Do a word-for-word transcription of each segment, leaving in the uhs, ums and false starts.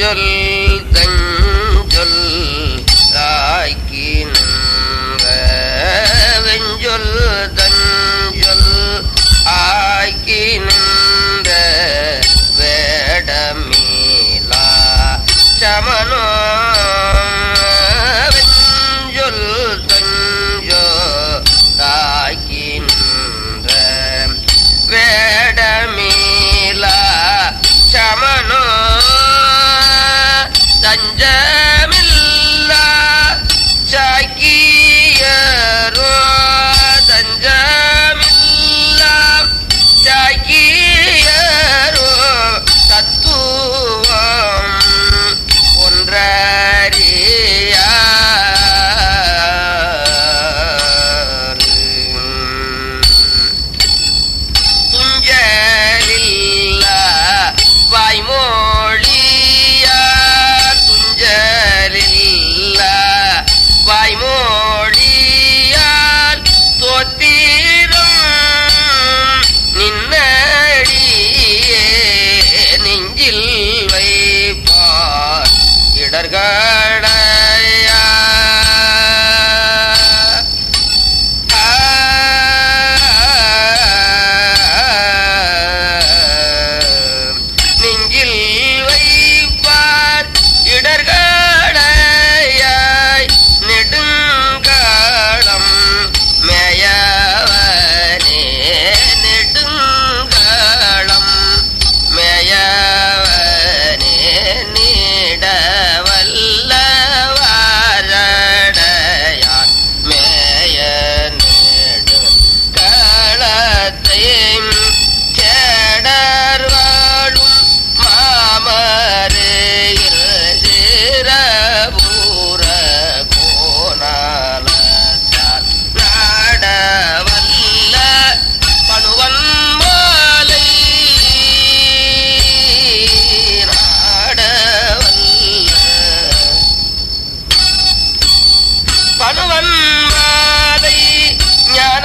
வெஞ்சொல் தஞ்சொல் ஆக்கி நின்ற வெஞ்சொல் தஞ்சொல் ஆக்கி நின்ற வேடமீலா சமனோ வெஞ்சொல் தஞ்சோ ஆக்கி நின்ற வேடமீலா சமனோ தஞ்சமில்லா சாக்கியரோ தஞ்சமில்லா சாக்கியரோ தத்துவம் ஒன்றறியா துஞ்சலில்லா வாய்மொழியா துஞ்சலில்லா வாய்மொழியால் தோத்திரம் நின்னடியே நெஞ்சில் வைப்பார் இடர்களையா நெஞ்சில் வைப்பார் இடர்களையாய் நெடுங்காலம் மேயவனே நெடுங்காலம் மேயவனே நீடவல்லவாரடையார் மேய நெடு களத்தை கேடர்வாழும் மாமரையில் சிறபூர கோணாலத்தால் நாடவல்ல பணுவன் மாலை நாடவல்ல பணுவன் மாலை ஞான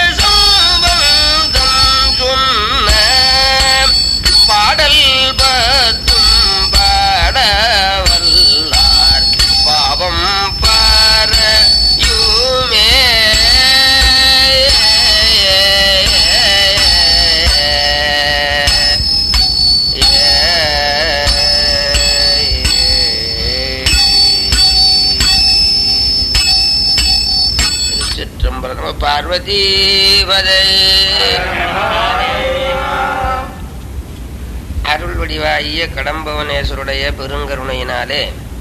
சம்பந்தம் சொன்ன பாடல் பத்தும் பாடவல்லார் பாவம் பாரையுமே திருச்சிற்றம்பலம். நம பார்வதீபதே. அருள் வடிவாகிய கடம்பவனேஸ்வருடைய பெருங்கருணையினாலே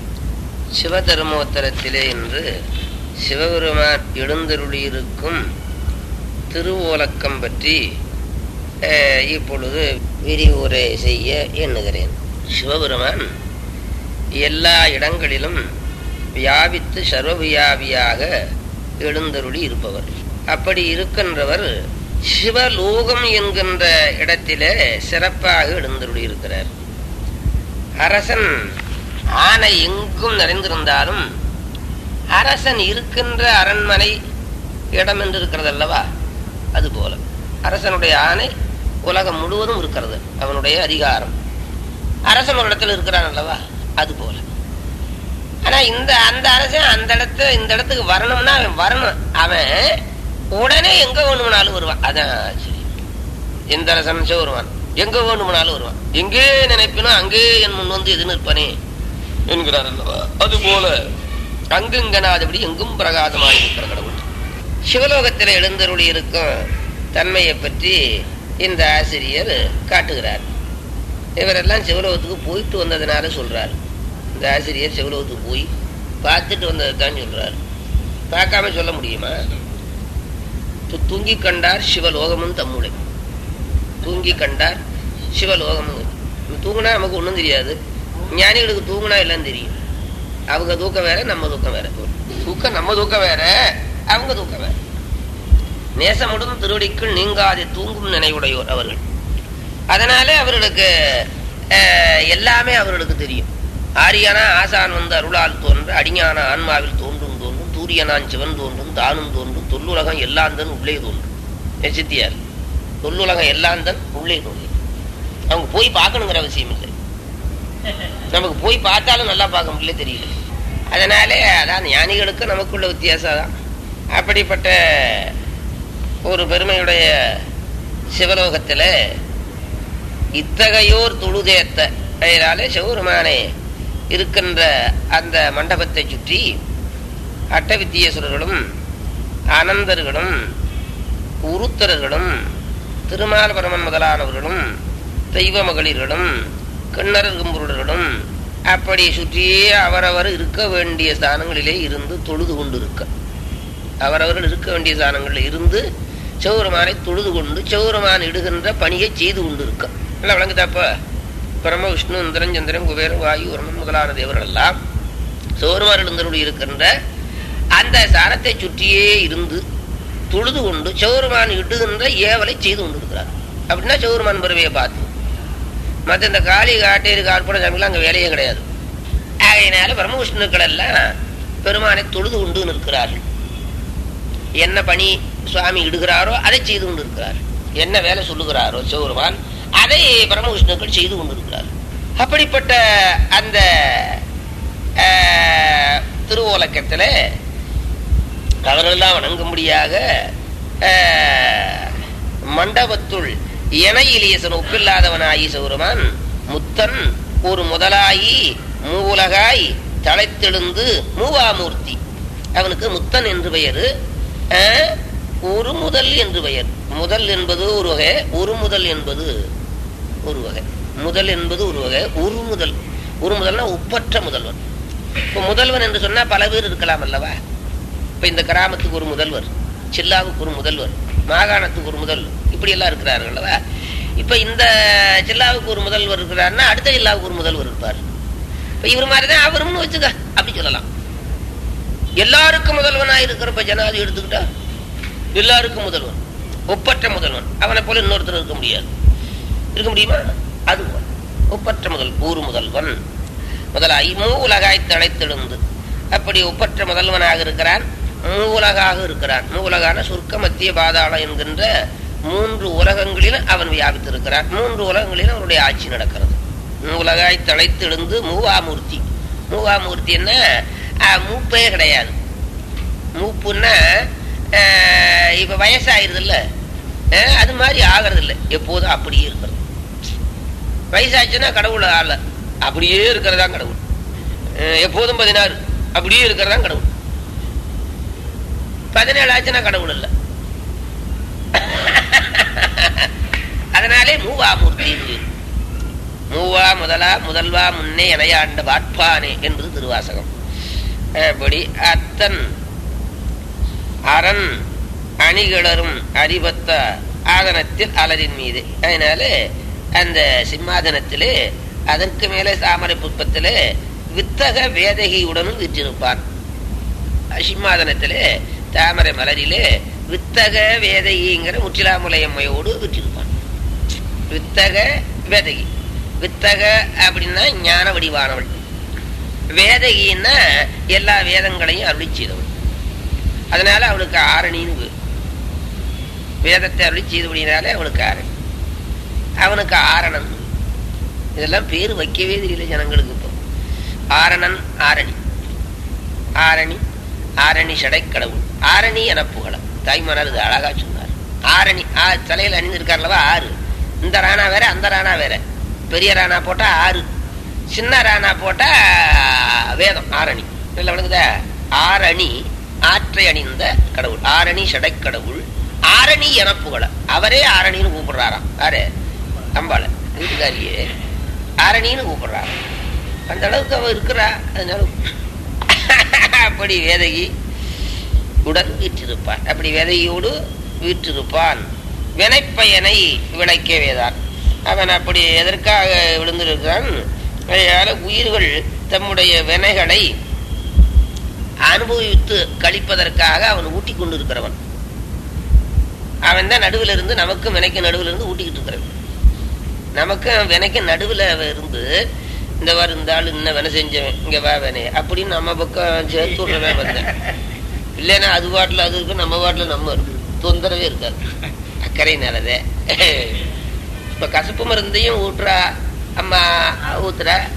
சிவதர்மோத்தரத்திலே இன்று சிவபெருமான் எழுந்தருளியிருக்கும் திருவோலக்கம் பற்றி அஹ், இப்பொழுது விரிவுரை செய்ய எண்ணுகிறேன். சிவபெருமான் எல்லா இடங்களிலும் வியாபித்து சர்வவியாபியாக எழுந்தருளி இருப்பவர். அப்படி இருக்கின்றவர் சிவலோகம் என்கின்ற இடத்திலே சிறப்பாக எழுந்தருளி இருக்கிறார். அரசன் ஆனை எங்கும் நிறைந்திருந்தாலும் அரசன் இருக்கின்ற அரண்மனை இடம் என்று இருக்கிறது அல்லவா, அதுபோல அரசனுடைய ஆணை உலகம் முழுவதும் இருக்கிறது. அவனுடைய அதிகாரம் அரசன் ஒரு இடத்துல இருக்கிறான் அல்லவா, அதுபோல. ஆனா இந்த அந்த அரசன் அந்த இடத்த இந்த இடத்துக்கு வரணும்னா அவன் வரணும். அவன் உடனே எங்க வேணும்னாலும் வருவான். அதான் சரி. எந்த அரசன் வருவான், எங்க வேணும்னாலும் வருவான். எங்கே நினைப்பினோ அங்கே என் முன் வந்து எது நிற்பனே என்கிறார் அல்லவா, அது போல அங்குங்கனாதபடி எங்கும் பிரகாசமாக இருக்கிற கடவுள். சிவலோகத்தில் எழுந்தருளி இருக்கும் தன்மையை பற்றி இந்த ஆசிரியர் காட்டுகிறார். இவரெல்லாம் சிவலோகத்துக்கு போயிட்டு வந்ததுனால சொல்றாரு. இந்த ஆசிரியர் சிவலோகத்துக்கு போய் பார்த்துட்டு வந்ததை தான் சொல்றாரு. பார்க்காம சொல்ல முடியுமா? தூங்கி கண்டார் சிவலோகமும் தம்முளை. தூங்கி கண்டார் சிவலோகமும். தூங்கினா நமக்கு ஒன்றும் தெரியாது. ஞானிகளுக்கு தூங்கினா எல்லாம் தெரியும். அவங்க தூக்கம் வேற, நம்ம தூக்கம் வேற. தூக்கம் நம்ம தூக்கம் வேற, அவங்க தூக்கம் வேற. நேசமுடன் திருவடிக்குள் நீங்காது தூங்கும் நினைவுடையோர் அவர்கள். அதனால அவர்களுக்கு எல்லாமே அவர்களுக்கு தெரியும். ஆரியானா ஆசான் வந்து அருளால் தோன்ற அடிஞான ஆன்மாவில் தோன்றும் தோன்றும் தூரியனான் சிவன் தோன்றும் தானும் தோன்றும் தொல்லுலகம் எல்லாந்தன் உள்ளே தோன்றும். சித்தியார் தொல்லுலகம் எல்லாந்தன் உள்ளே தோன்றும். அவங்க போய் பார்க்கணுங்கிற அவசியம் இல்லை. நமக்கு போய் பார்த்தாலும் நல்லா பார்க்க முடியல, தெரியல. அதனாலே அதான் ஞானிகளுக்கு நமக்குள்ள வித்தியாசம் தான். அப்படிப்பட்ட ஒரு பெருமையுடைய சிவலோகத்தில் இத்தகையோர் தொழுதேத்த அதனாலே சிவபெருமானே இருக்கின்ற அந்த மண்டபத்தை சுற்றி அட்டவித்தியேஸ்வரர்களும் அனந்தர்களும் உருத்தரர்களும் திருமால் பரமன் முதலானவர்களும் தெய்வ மகளிர்களும் கிண்ணறர் கும்புருடர்களும் அப்படி சுற்றியே அவரவர் இருக்க வேண்டிய ஸ்தானங்களிலே இருந்து தொழுது கொண்டு இருக்க அவரவர்கள் இருக்க வேண்டிய ஸ்தானங்களில் இருந்து சிவபெருமானை தொழுது கொண்டு சிவபெருமான் இடுகின்ற பணியை செய்து கொண்டு இருக்க. நல்லா விளங்குதாப்ப. பிரம்ம விஷ்ணு இந்திரன் சந்திரன் குபேரன் வாயு வருணன் முதலான தேவர்கள் எல்லாம் சிவபெருமான் எழுந்தருளி இருக்கின்ற அந்த ஸ்தானத்தை சுற்றியே இருந்து தொழுது கொண்டு சிவபெருமான் இடுகின்ற ஏவலை செய்து கொண்டு இருக்கிறார். அப்படின்னா சிவபெருமான் பெருமையை பார்த்து மற்ற இந்த காளி காட்டேரி கார்பட சாமிகள் அங்கே வேலையே கிடையாது. ஆகையினால பிரம்ம விஷ்ணுக்கள் எல்லாம் பெருமானை தொழுது கொண்டு நிற்கிறார்கள். என்ன பணி சுவாமி இடுகிறாரோ அதை செய்து கொண்டு இருக்கிறார். என்ன வேலை சொல்லுகிறாரோ சிவபெருமான் அதை பிரம்ம விஷ்ணுக்கள் செய்து கொண்டு இருக்கிறார். அப்படிப்பட்ட அந்த திருவோலக்கத்தில் அவர்களெல்லாம் வணங்கும்படியாக மண்டபத்துள் எனையிலேசன் ஒப்பில்லாதவனாயி சிவபெருமான் முத்தன் ஒரு முதலாயி மூவுலகாய் தலைத்தெழுந்து மூவாமூர்த்தி. அவனுக்கு முத்தன் என்று பெயர், ஒரு முதல் என்று பெயர். முதல் என்பது ஒரு வகை, ஒரு முதல் என்பது ஒரு வகை. முதல் என்பது ஒரு வகை, ஒரு முதல். ஒரு முதல்னா ஒப்பற்ற முதல்வன். இப்போ முதல்வன் என்று சொன்னா பல பேர் இருக்கலாம் அல்லவா. இப்ப இந்த கிராமத்துக்கு ஒரு முதல்வர், சில்லாவுக்கு ஒரு முதல்வர், மாகாணத்துக்கு ஒரு முதல்வர், இப்படி எல்லாம் இருக்கிறார்கள் அல்லவா. இப்ப இந்த சில்லாவுக்கு ஒரு முதல்வர் இருக்கிறாருன்னா அடுத்த ஜில்லாவுக்கு ஒரு முதல்வர் இருப்பார். இப்ப இவர் மாதிரிதான் அவரும்னு வச்சுக்க, அப்படி சொல்லலாம். எல்லாருக்கும் முதல்வனா இருக்கிறப்ப ஜனாதி எடுத்துக்கிட்டா எல்லாருக்கும் முதல்வன், ஒப்பற்ற முதல்வன். அவனை போல இன்னொருத்தர் இருக்க முடியாது. இருக்க முடியுமா? அது ஒப்பற்ற முதல் ஊர் முதல்வன் முதலாய் மூ உலகாய் தழைத்தெழுந்து அப்படி ஒப்பற்ற முதல்வனாக இருக்கிறான். மூ உலகாக இருக்கிறான். மூ உலகான சொர்க்க மத்திய பாதாளம் என்கின்ற மூன்று உலகங்களில் அவன் வியாபித்திருக்கிறான். மூன்று உலகங்களில் அவனுடைய ஆட்சி நடக்கிறது. மூ உலகாய் தழைத்தெழுந்து மூவாமூர்த்தி. மூவாமூர்த்தி என்ன? மூப்பே கிடையாது. மூப்புன்னா இப்ப வயசாயிருது இல்ல, அது மாதிரி ஆகிறது இல்லை, எப்போதும் அப்படியே இருக்கிறது. வயசாச்சுன்னா கடவுள் ஆள அப்படியே இருக்கிறதா கடவுள். எப்போதும் பதினாறு அப்படியே இருக்கிறதா கடவுள். பதினேழு ஆச்சுன்னா கடவுள் இல்லை. அதனாலே மூவாமூர்த்தி. மூவா முதலா முதல்வா முன்னே இணையாண்ட வாட்பானே என்பது திருவாசகம். அப்படி அத்தன் அரண் அணிகளரும் அறிவத்த ஆதனத்தில் அலரின் மீது. அதனால அந்த சிம்மாதனத்திலே அதற்கு மேலே தாமரை புஷ்பத்திலே வித்தக வேதகியுடனும் விற்றிருப்பான். சிம்மாதனத்திலே தாமரை மலரிலே வித்தக வேதகிங்கிற முற்றிலாமுலையம்மையோடு விற்றிருப்பான். வித்தக வேதகி. வித்தக அப்படின்னா ஞான வடிவானவள். வேதகின்னா எல்லா வேதங்களையும் அருளி செய்தவள். அதனால அவளுக்கு ஆரணின்னு வேதத்தை அருளி செய்தபடினாலே அவனுக்கு ஆரணி. அவனுக்கு ஆரணன். இதெல்லாம் பேரு வைக்கவே தெரியல ஜனங்களுக்கு. இப்போ ஆரணன், ஆரணி, ஆரணி, ஆரணி சடைக்கடவுள், ஆரணி என புகழம். தாய்மானார் இது அழகா சொன்னார். ஆரணி தலையில் அணிந்திருக்காருலவா ஆறு. இந்த ராணா வேற அந்த ராணா வேற. பெரிய ராணா போட்டா ஆறு, சின்ன ராணா போட்டா வேதம் ஆரணி. இல்லை விளங்குதா? ஆரணி ஆற்றை அணிந்த கடவுள், ஆரணி சடைக்கடவுள், ஆரணி என புகழ. அவரே ஆரணின்னு கூப்பிடுறாராம். யாரு? அம்பாள வீட்டுக்காரியே ஆரணின்னு கூப்பிடுறாராம். அந்த அளவுக்கு அவ இருக்கிறா. அதனால அப்படி வேதகி உடன் வீற்றிருப்பான். அப்படி வேதகியோடு வீற்றிருப்பான். வினைப்பயனை விளைக்க வேதான். அவன் அப்படி எதற்காக விழுந்திருக்கிறான்? அதனால உயிர்கள் தம்முடைய வினைகளை அனுபவித்து கழிப்பதற்காக அவன் ஊட்டி கொண்டு இருக்கிறவன். அவன் தான் நடுவில் இருந்து நமக்கு வினைக்கு நடுவில் இருந்து ஊட்டிக்கிட்டு இருக்கிறவன். நமக்கு வினைக்கு நடுவில் இருந்து இந்த வாரம் இந்த ஆள் இன்னும் வினை செஞ்சவன் இங்க வா வேணே அப்படின்னு நம்ம பக்கம் சேர்த்து விடுறவன் வந்தேன். இல்லைன்னா அது வாட்டில் அது இருக்கு, நம்ம வாட்டில் நம்ம இருக்கு. தொந்தரவே இருக்காது. அக்கறை நல்லதே. இப்ப கசப்பு மருந்தையும் ஊட்டுறா அம்மா ஊத்துறா,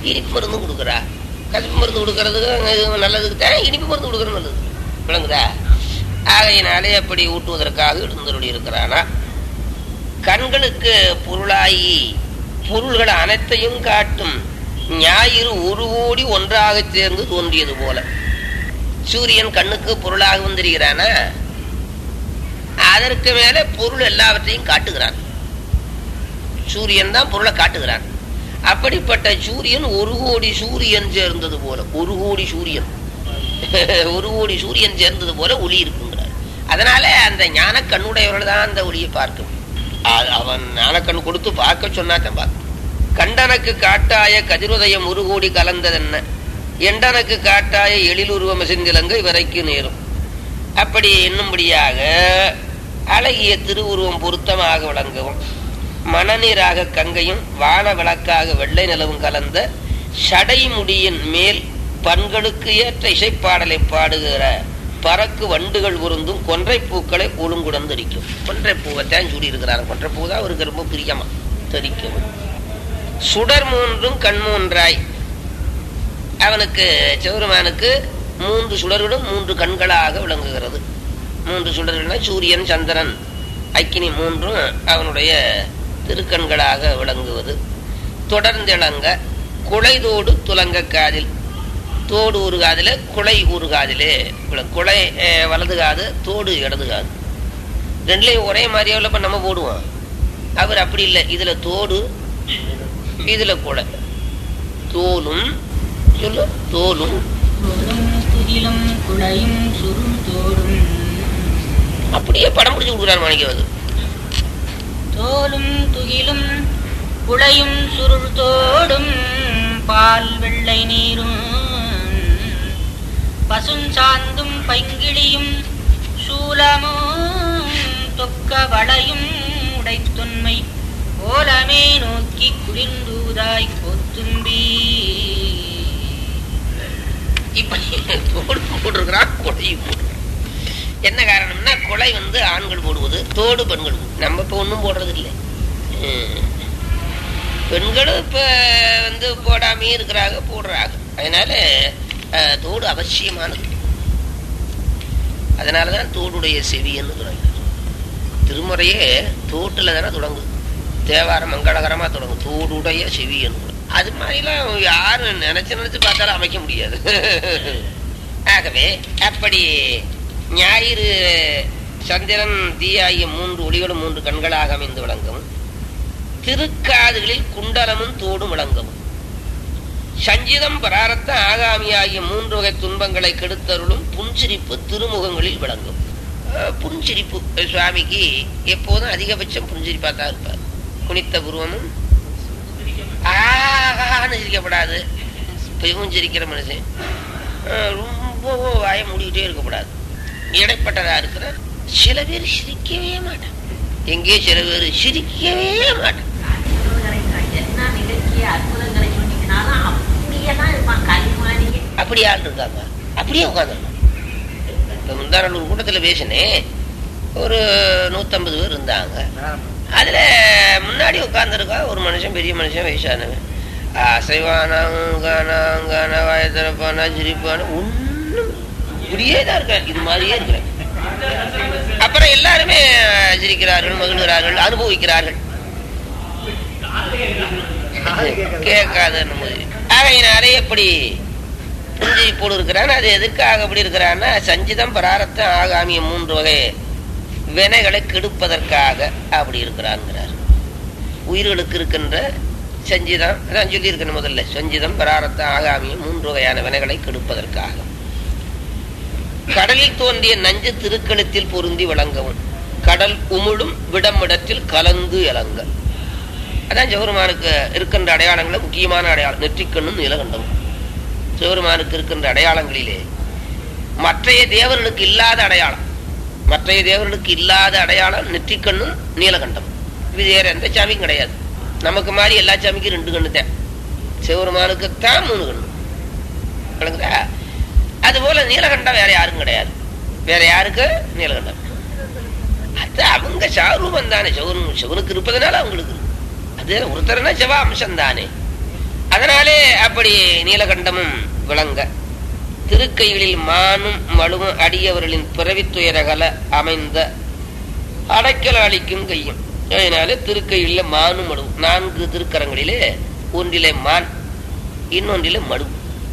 இனிப்பு மருந்து கொடுக்குறா. கசப்பு மருந்து கொடுக்கறதுக்கு நல்லதுக்கு தான் இனிப்பு மருந்து கொடுக்கறது நல்லது. விளங்குதா? ஆகையினாலே அப்படி ஊட்டுவதற்காக எழுந்தருளி இருக்கிறானா. கண்களுக்கு பொருளாகி பொருள்கள் அனைத்தையும் காட்டும் ஞாயிறு ஒரு கோடி ஒன்றாக சேர்ந்து தோன்றியது போல சூரியன் கண்ணுக்கு பொருளாக வந்திருக்கிறானா. அதற்கு மேல பொருள் எல்லாவற்றையும் காட்டுகிறான். சூரியன் தான் பொருளை காட்டுகிறான். அப்படிப்பட்ட சூரியன் ஒரு கோடி சூரியன் சேர்ந்தது போல, ஒரு கோடி சூரியன் ஒரு கோடி சூரியன் சேர்ந்தது போல ஒளி இருக்குங்கிறார். அதனால அந்த ஞான கண்ணுடையவர்கள் தான் அந்த ஒளியை பார்க்கும். அவன் ஞானக்கண் கொடுத்து பார்க்க சொன்னாதான் பார்க்க. கண்டனுக்கு காட்டாய கதிருதயம் ஒரு கோடி கலந்ததென்ன, எண்டனுக்கு காட்டாய எழிலுருவம் செந்திலங்கை வரைக்கு நேரும். அப்படி என்னும்படியாக அழகிய திருவுருவம் பொருத்தமாக விளங்கவும் மணநீராக கங்கையும் வான விளக்காக வெள்ளை நிலவும் கலந்த சடைமுடியின் மேல் பண்களுக்கு ஏற்ற இசைப்பாடலை பாடுகிற பறக்கு வண்டுகள் உருந்தும் கொன்றை பூக்களை ஒழுங்குடன் தரிக்கும். கொன்றை பூவைத்தான் சூடி இருக்கிறார். கொன்றை பூ தான் அவருக்கு ரொம்ப பிரியமா தரிக்கும். சுடர் மூன்றும் கண் மூன்றாய். அவனுக்கு சிவருமானுக்கு மூன்று சுடர்களும் மூன்று கண்களாக விளங்குகிறது. மூன்று சுடர்கள்னா சூரியன் சந்திரன் அக்கினி மூன்றும் அவனுடைய திருக்கண்களாக விளங்குவது. தொடர்ந்திளங்க குலைதோடு துலங்க காதில், தோடு ஒரு காதில குலை ஒரு காதிலே. குலை வலது காது, தோடு இடது காது. ரெண்டுலையும் ஒரே மாதிரியா இப்ப நம்ம போடுவோம். அவர் அப்படி இல்லை. இதுல தோடு, இதுல குலை. தோலும் சொல்லு தோலும் அப்படியே படம் பிடிச்சு கொடுக்குறாரு மாணிக்கவாது. தோலும் துகிலும் குளையும் சுருள் தோடும் பால் வெள்ளை நீரும் பசுஞ்சாந்தும் பைங்கிளியும் சூலமும் தொக்க வளையும் உடைத்தொன்மை கோலமே நோக்கி குளிர்ந்தூதாய் கொத்தும்பி. இப்படி தோடு போட்டிருக்கிறான், கொலையும் போட்டிருக்கிறான். என்ன காரணம்னா கொலை வந்து ஆண்கள் போடுவது, தோடு பெண்கள். நம்ம இப்ப ஒன்றும் போடுறது இல்லை. பெண்களும் இப்ப வந்து போடாமே இருக்கிறாங்க, போடுறாங்க. அதனால தோடு அவசியமானது. அதனாலதான் தோடுடைய செவின்னு திருமுறையே தோட்டுல தானே தொடங்குது. தேவாரம் மங்களகரமா தொடங்கும் தோடுடைய செவின்னு. அது மாதிரிலாம் யாரு நினைச்சு நினைச்சு பார்த்தாலும் அமைக்க முடியாது. ஆகவே அப்படி ஞாயிறு சந்திரன் தீயாகிய மூன்று ஒளிகளும் மூன்று கண்களாக அமைந்து விளங்கும். திருக்காதுகளில் குண்டலமும் தோடும் விளங்கவும். சஞ்சிதம் பராரத்த ஆகாமியாகிய மூன்று வகை துன்பங்களை கெடுத்தருளும் புன்சிரிப்பு திருமுகங்களில் விளங்கும். புன்சிரிப்பு சுவாமிக்கு எப்போதும் அதிகபட்சம் புன்சிரிப்பா தான் இருப்பார். குனித்த புருவமும் ஆகான்னு சிரிக்கப்படாது. பெரும் சிரிக்கிற மனுஷன் ரொம்ப வாய மூடிக்கிட்டே இருக்கக்கூடாது. இடைப்பட்டதா இருக்கிற சில பேர் சிரிக்கவே மாட்டான். எங்கே சில பேர் சிரிக்கவே மாட்டான். அப்படி ஆள் இருக்காங்க. அப்படியே உட்காந்துருக்காங்க. இப்ப முந்தானூர் கூட்டத்துல பேசினேன். ஒரு நூத்தம்பது பேர் இருந்தாங்க. அதுல முன்னாடி உட்கார்ந்துருக்கா ஒரு மனுஷன், பெரிய மனுஷன், வயசானவன். அசைவானாங்கான வாயத்திறப்பானா சிரிப்பான ஒண்ணும் இப்படியேதான் இருக்காரு. இது மாதிரியே இருக்கிறேன். அப்புறம் எல்லாருமே சிரிக்கிறார்கள், மகிழ்கிறார்கள், அனுபவிக்கிறார்கள். கேட்காத ஆகையினாலே எப்படி புஞ்சி போடு இருக்கிறான். அது எதுக்காக அப்படி இருக்கிறான்னா சஞ்சிதம் பராரத்தம் ஆகாமிய மூன்று வகை வினைகளை கெடுப்பதற்காக அப்படி இருக்கிறான்ங்கிறார். உயிர்களுக்கு இருக்கின்ற சஞ்சிதம் அதான் சொல்லி இருக்கணும் முதல்ல. சஞ்சிதம் பராரத்தம் ஆகாமிய மூன்று வகையான வினைகளை கெடுப்பதற்காக. கடலில் தோன்றிய நஞ்சு திருக்களத்தில் பொருந்தி விளங்கவும். கடல் உமிழும் விடமிடத்தில் கலந்து இளங்க. அதான் சிவபெருமானுக்கு இருக்கின்ற அடையாளங்கள முக்கியமான அடையாளம். நெற்றிக்கண்ணும் நீலகண்டமும் சிவபெருமானுக்கு இருக்கின்ற அடையாளங்களிலே மற்றைய தேவர்களுக்கு இல்லாத அடையாளம். மற்றைய தேவர்களுக்கு இல்லாத அடையாளம் நெற்றிக்கண்ணும் நீலகண்டம். இது வேற எந்த சாமிக்கும் கிடையாது. நமக்கு மாதிரி எல்லா சாமிக்கும் ரெண்டு கண்ணு தான். சிவபெருமானுக்குத்தான் மூணு கண்ணு. விளங்குதா? அதுபோல நீலகண்டம் வேற யாருக்கும் கிடையாது. வேற யாருக்கு நீலகண்டம்? அது அவங்க சாரூபம் தானே. சிவன் சிவனுக்கு இருப்பதனால அவங்களுக்கு அது ஒருத்தர்னா சிவ அம்சம் தானே. அதனாலே அப்படி நீலகண்டமும் விளங்க திருக்கைகளில் மானும் மழுவும் அடியவர்களின் பிறவித் துயரகல அமைந்த அடைக்கல அளிக்கும் கையும். அதனால திருக்கையில் மானும் மழுவும் நான்கு திருக்கரங்களிலே ஒன்றிலே மான், இன்னொன்றிலே மடு.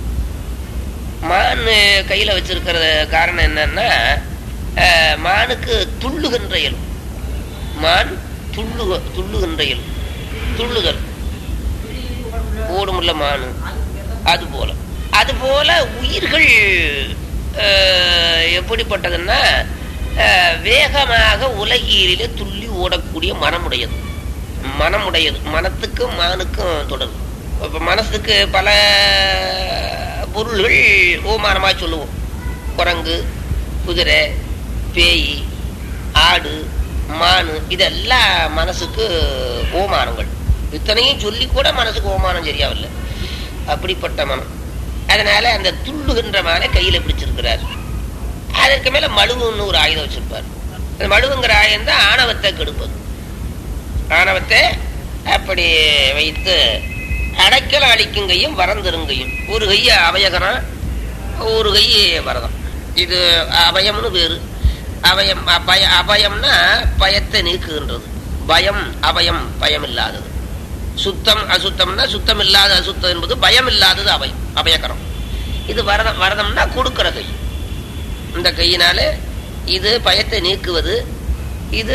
மான் கையில வச்சிருக்கிற காரணம் என்னன்னா, மானுக்கு துள்ளுகின்ற இயல்பு. மான் துள்ளு துள்ளுகின்ற இயல்பு, துள்ளுதல், ஓடுமுள்ள மானு. அது போல அது போல உயிர்கள் எப்படிப்பட்டதுன்னா, வேகமாக உலகியலிலே துள்ளி ஓடக்கூடிய மனமுடையது. மனமுடையது மனத்துக்கும் மானுக்கும் தொடர்பு. இப்ப மனசுக்கு பல பொருள்கள் ஓமானமா சொல்லுவோம். குரங்கு, குதிரை, பேய், ஆடு, மானு, இதெல்லாம் மனசுக்கு ஓமானங்கள். இத்தனையும் சொல்லி கூட மனசுக்கு ஓமானம் சரியாவில்லை. அப்படிப்பட்ட மனம். அதனால அந்த துள்ளுகின்ற மானை கையில பிடிச்சிருக்கிறார். அதற்கு மேல மழுவுன்னு ஒரு ஆயுதம் வச்சிருப்பார். அந்த மழுவுங்கிற ஆயுதம் தான் ஆணவத்தை கெடுப்பது. ஆணவத்தை அப்படி வைத்து அடைக்கல அளிக்கும் கையும் வரந்திருங்கையும். ஒரு கைய அபயகரம், ஒரு கை வரதம். இது அபயம்னு பேரு. அபயம் அபய அபயம்னா பயத்தை நீக்குகின்றது. பயம் அபயம், பயம் இல்லாதது. சுத்தம் அசுத்தம்னா சுத்தம் இல்லாத அசுத்தம் என்பது பயம் இல்லாதது அபயம், அபயகரம். இது வரதம். வரதம்னா கொடுக்கிற கை. இந்த கையினால இது பயத்தை நீக்குவது, இது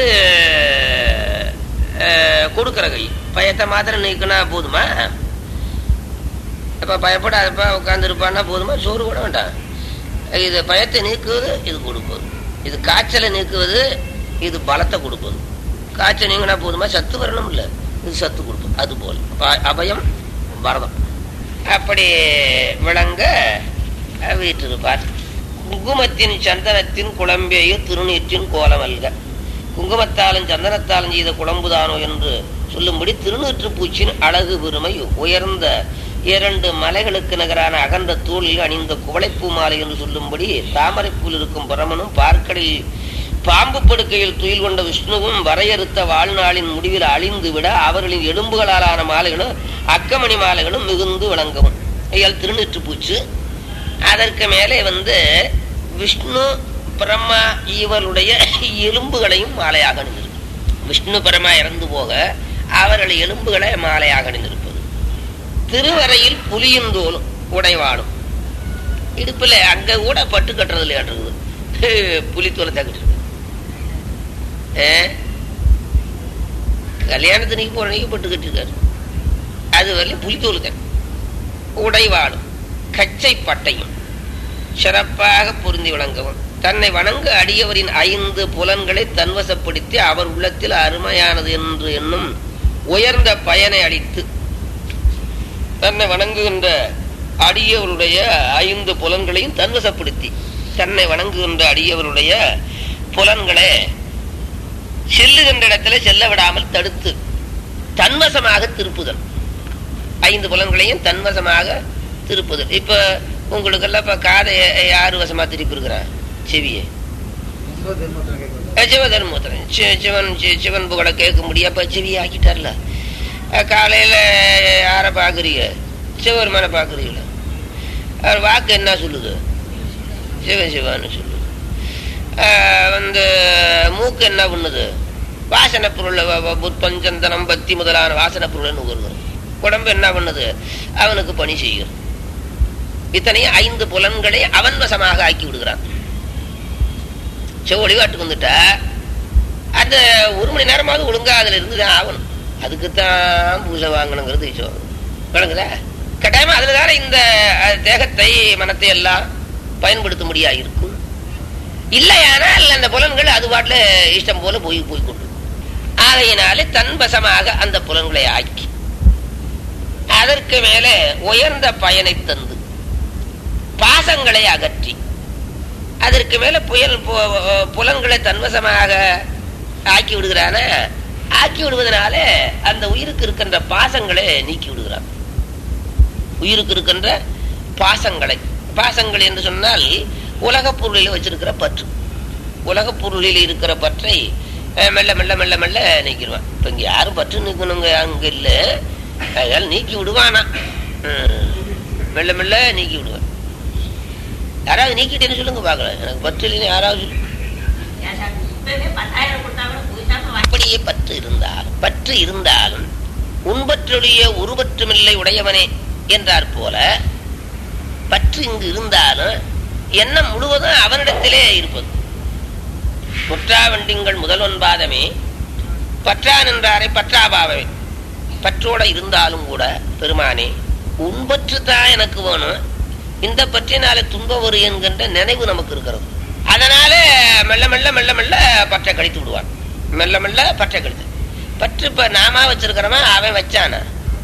கொடுக்கிற கை. பயத்தை மாத்திரம் நீக்கினா போதுமா? அப்ப பயப்படாதப்பா உட்கார்ந்து இருப்பான்னா போதுமா? சோறு கூட வேண்டாம். இது பயத்தை நீக்குவது, இது கொடுப்பது. இது காய்ச்சலை நீக்குவது, இது பலத்தை கொடுப்பது. காய்ச்சல் நீங்கினா போதுமா? சத்து வரணும் இல்ல, இது சத்து கொடுப்பது. அது போல் அபயம் வரதம் அப்படி விளங்க வீற்றிருப்பார். குங்குமத்தின் சந்தனத்தின் குழம்பேயு திருநீற்றின் கோலமல்க. குங்குமத்தாலும் சந்தனத்தாலும் செய்த குழம்புதானோ என்று சொல்லும்படி திருநீற்று பூச்சின் அழகு பெருமை உயர்ந்த இரண்டு மலைகளுக்கு நகரான அகன்ற தூளில் அணிந்த குவளைப்பூ மாலை என்று சொல்லும்படி தாமரைப்பூல் இருக்கும் பரமனும் பார்க்கடலில் பாம்பு படுக்கையில் துயில் கொண்ட விஷ்ணுவும் வரையறுத்த வாழ்நாளின் முடிவில் அழிந்து விட அவர்களின் எலும்புகளாலான மாலைகளும் அக்கமணி மாலைகளும் மிகுந்து விளங்கவும். இயல் திருநீற்று பூச்சு. அதற்கு மேலே வந்து விஷ்ணு பிரம்மா இவருடைய எலும்புகளையும் மாலையாக அணிந்திருக்கு. விஷ்ணு பிரம்மா இறந்து போக அவர்கள் எலும்புகளை மாலையாக அணிந்திருப்பது. திருவரையில் புலியின் தோலும் உடைவாடும். இடுப்புல அங்க கூட பட்டு கட்டுறதுல இருக்குது, புலித்தோலை தக்கிட்டு இருக்கு. கல்யாணத்தினைக்கு போறனைக்கு பட்டு கட்டிருக்காரு. அது வரல புலித்தோல் தான். உடைவாடும் கச்சை பட்டையும் சிறப்பாக பொருந்தி விளங்கவும். தன்னை வணங்க அடியவரின் ஐந்து புலன்களை தன்வசப்படுத்தி அவர் உள்ளத்தில் அருமையானது என்று என்னும் உயர்ந்த பயனை அளித்து, தன்னை வணங்குகின்ற அடியவருடைய ஐந்து புலன்களையும் தன்வசப்படுத்தி, தன்னை வணங்குகின்ற அடியவருடைய புலன்களை செல்லுகின்ற இடத்துல செல்ல விடாமல் தடுத்து தன்வசமாக திருப்புதல். ஐந்து புலன்களையும் தன்வசமாக திருப்புதல். இப்ப உங்களுக்கெல்லாம் இப்ப காதை யாரு வசமா திருப்பி இருக்கிறான்? செவியே சிவதர்மோத்தரன். சிவன் சிவன் புகழ கேட்க முடியும். அப்ப செவியை ஆக்கிட்டார்ல. காலையில யார பாக்குறீங்க? சிவபெருமான பாக்குறீங்களா? அவர் வாக்கு என்ன சொல்லுது? சிவ சிவான்னு சொல்லுது. வந்து மூக்கு என்ன பண்ணுது? வாசனை பொருள், புத்தஞ்சந்தனம் பத்தி முதலான வாசனை பொருள் நுகர்கிறது. உடம்பு என்ன பண்ணுது? அவனுக்கு பணி செய்கிறது. இத்தனையும் ஐந்து புலன்களை அவன் வசமாக ஆக்கி விடுகிறான். செவ வழிபாட்டுக்கு வந்துட்டா அந்த ஒரு மணி நேரமாவது ஒழுங்கா அதுல இருந்துதான் ஆகணும். அதுக்குத்தான் பூஜை வாங்கணுங்கிறது விளங்குதா? கட்டாயமா அதுலதான இந்த தேகத்தை மனத்தை எல்லாம் பயன்படுத்த முடியா இருக்கும். இல்லையானால் அந்த புலன்கள் அது பாட்டுல இஷ்டம் போல போய் போய் கொண்டு. ஆகையினாலே தன்வசமாக அந்த புலன்களை ஆக்கி அதற்கு மேலே உயர்ந்த பயனை தந்து பாசங்களை அகற்றி அதற்கு மேல புயல் புலன்களை தன்வசமாக ஆக்கி விடுகிறான. ஆக்கி விடுவதனால அந்த உயிருக்கு இருக்கின்ற பாசங்களை நீக்கி விடுகிறான். உயிருக்கு இருக்கின்ற பாசங்களை, பாசங்கள் என்று சொன்னால் உலக பொருளில் வச்சிருக்கிற பற்று. உலக பொருளில் இருக்கிற பற்றை மெல்ல மெல்ல மெல்ல மெல்ல நீக்கிடுவான். இப்ப இங்க யாரும் பற்று நீக்கணுங்க அங்க இல்ல, அதனால நீக்கி விடுவானா. மெல்ல மெல்ல நீக்கி விடுவேன். யாராவது நீக்கிட்டேன்னு சொல்லுங்க பார்க்கலாம். எனக்கு பற்று இல்லைன்னு யாராவது சொல்லு. அப்படியே பற்று இருந்தாலும் பற்று இருந்தாலும் உன்பற்றுடைய உருவற்றுமில்லை உடையவனே என்றார் போல பற்று இங்கு இருந்தாலும் எண்ணம் முழுவதும் அவனிடத்திலே இருப்பது. முற்றா வண்டிங்கள் முதல்வன் பாதமே பற்றான் என்றாரை பற்றாபாவே. பற்றோட இருந்தாலும் கூட பெருமானே உன்பற்று தான் எனக்கு வேணும், இந்த பற்றினால துன்பம் வரும் என்கின்ற நினைவு நமக்கு இருக்கிறது. அதனால மெல்ல மெல்ல மெல்ல மெல்ல பற்றை கழித்து விடுவான். மெல்ல மெல்ல பற்றை கழித்து பற்று இப்ப நாம வச்சிருக்கிறவன் அவன் வச்சானா?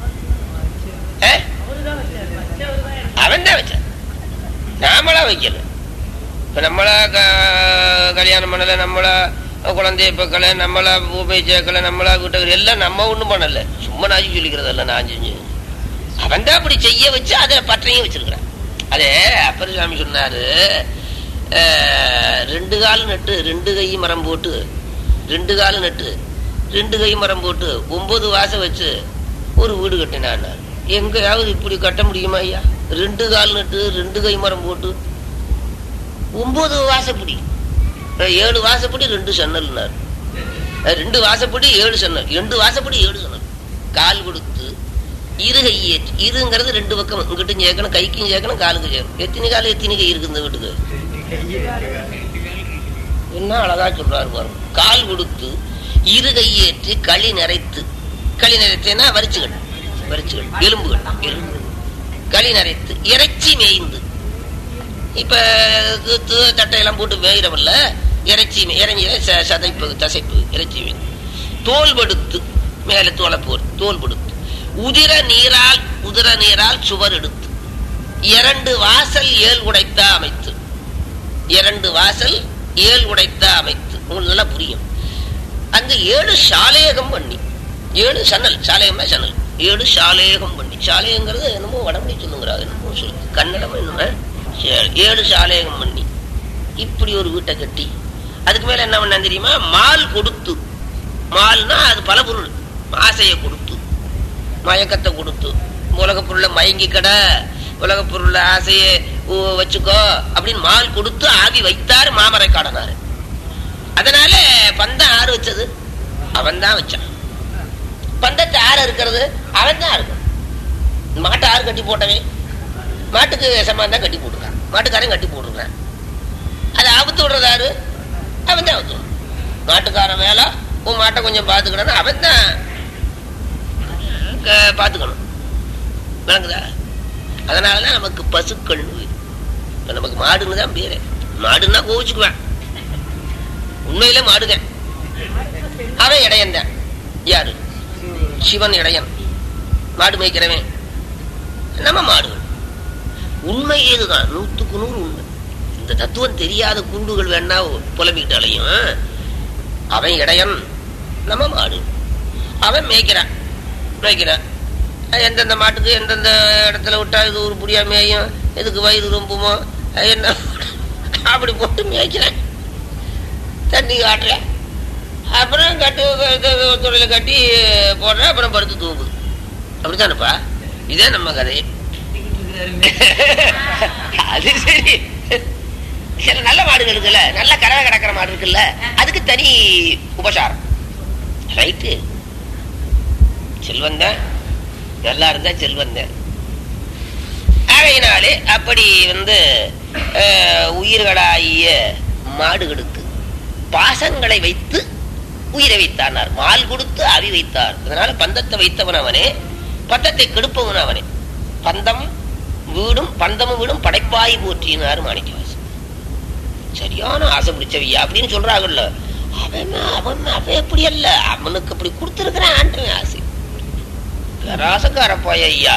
அவன் தான் வச்சான், நாமளா வைக்கல. இப்ப நம்மள கல்யாணம் பண்ணல, நம்மள குழந்தைய பக்கல, நம்மள பூமி சேர்க்கல, நம்மளா வீட்டுல எல்லாம் நம்ம ஒண்ணும் பண்ணல. சும்மா நாச்சு சொல்லிக்கிறதல்ல நான் செஞ்சு. அவன் தான் அப்படி செய்ய வச்சு அதை பற்றையும் வச்சிருக்கிறான். அதே அப்பர் சாமி சொன்னாரு, ரெண்டு காலம் நட்டு ரெண்டு கை மரம் போட்டு ரெண்டு காலம் நட்டு ரெண்டு கை மரம் போட்டு ஒன்பது வாசம் வச்சு ஒரு வீடு கட்டினான். எங்கயாவது இப்படி கட்ட முடியுமா ஐயா? ரெண்டு கால் நட்டு ரெண்டு கை மரம் போட்டு ஒன்பது வாசப்படி, ஏழு வாசப்படி ரெண்டு சன்னல்னார். ரெண்டு வாசப்படி ஏழு சன்னல், ரெண்டு வாசப்படி ஏழு சன்னல். கால் கொடுத்து இரு கையேற்று, இருங்கிறது ரெண்டு பக்கம், இங்கிட்டும் சேர்க்கணும், கைக்கும் சேர்க்கணும், காலுக்கு சேர்க்கணும். எத்தனை காலம் எத்தனை கை இருக்கு இந்த வீட்டுக்கு? என்ன அழகா சொல்றாரு பாருங்க. கால் கொடுத்து இரு கையேற்றி களி நிறைத்து, களி நிறைத்தேன்னா வரிச்சுகள் வரிச்சுகள் எலும்புகள் எலும்பு களி நிறைத்து இறைச்சி மேய்ந்து. இப்ப தட்டையெல்லாம் போட்டு மேயிறவல்ல, இறைச்சி இறங்கி சதைப்பு தசைப்பு இறைச்சி மேய்ந்து. தோல் படுத்து, மேல தோலை போர் தோல் படுத்து உதிர நீரால் உதிர நீரால் சுவர் எடுத்து இரண்டு வாசல் ஏழு உடைத்தா அமைத்து, இரண்டு வாசல் ஏழு உடைத்தா அமைத்து. உங்களுக்கு நல்லா புரியும். அங்கு ஏழு சாலேகம் பண்ணி, ஏழு சன்னல், சாலேகம்னா சன்னல், ஏழு சாலேகம் பண்ணி. சாலேகங்கிறது என்னமோ வடமொழி சொல்லுங்கிறாங்க, என்னமோ சொல்லு கன்னடம் என்ன, ஏழு சாலேகம் பண்ணி இப்படி ஒரு வீட்டை கட்டி அதுக்கு மேல என்ன பண்ண தெரியுமா? மால் கொடுத்து, மால்னா அது பல பொருள், ஆசையை கொடுத்து மயக்கத்தை கொடுத்து, உலக பொருளை மயங்கி கடை, உலக பொருள் ஆசையை வச்சுக்கோ அப்படின்னு மால் கொடுத்து ஆவி வைத்தாரு மாமரை காடனாரு. அதனால பந்தம் ஆறு வச்சது அவன் தான் வச்சான். பந்தத்தை ஆறு இருக்கிறது அவன் தான் இருக்கும். மாட்டை ஆறு கட்டி போட்டவன், மாட்டுக்கு சமான் தான் கட்டி போட்டுருக்கான், மாட்டுக்காரன் கட்டி போட்டுருக்கான். அதை ஆபத்து விடுறதாரு அவன் தான் ஆபத்து. மாட்டுக்காரன் வேலை உன் மாட்டை கொஞ்சம் பார்த்துக்கணும், அவன் தான் பார்த்துக்கணும், விளங்குதா? அதனாலதான் நமக்கு பசுக்கள், நமக்கு மாடுன்னு தான் பேரு. மாடுன்னா கோவிச்சுக்குவேன், உண்மையில மாடுதான். அவன் இடையன் தான். யாரு? சிவன் இடையன், மாடு மேய்க்கிறவன். நம்ம மாடுகள். உண்மை ஏதுதான், நூத்துக்கு நூறு உண்மை. இந்த தத்துவம் தெரியாத குண்டுகள் வேணா புலம்பிக்கிட்டாலையும் அவன் இடையன், நம்ம மாடு. அவன் மேய்க்கிறான் மேய்க்கிறான் எந்தெந்த மாட்டுக்கு எந்தெந்த இடத்துல விட்டா இது ஒரு புடியா மேயும், எதுக்கு வயிறு ரொம்புமோ என்ன அப்படி போட்டு மேய்க்கிறேன். தண்ணி காட்டுறேன், அப்புறம் கட்டு துறையில கட்டி போடுறேன், அப்புறம் படுத்து தூங்குது. அப்படித்தானப்பா? இதே நம்ம கதை. அது சரி, சில நல்ல மாடுகள் இருக்குல்ல, நல்ல கறவை கிடக்கிற மாடு இருக்குல்ல, அதுக்கு தனி உபசாரம். ரைட்டு, செல்வந்த நல்லா இருந்தா செல்வந்த. அவையினாலே அப்படி வந்து உயிர்களாகிய மாடுகளுக்கு பாசங்களை வைத்து உயிரை வைத்தார். மால் கொடுத்து அவி வைத்தார். அதனால பந்தத்தை வைத்தவன் அவனே, பந்தத்தை கெடுப்பவன் அவனே. பந்தம் வீடும் பந்தமும் வீடும் படைப்பாய் போற்றினார் மாணிக்கவாசன். சரியான ஆசை பிடிச்சவையா அப்படின்னு சொல்றாங்கல்ல. அவன் அவன் அவன் எப்படி அல்ல, அவனுக்கு அப்படி கொடுத்திருக்கிறான் ஆண்டவன் ஆசை. ராசக்கார போய ஐயா,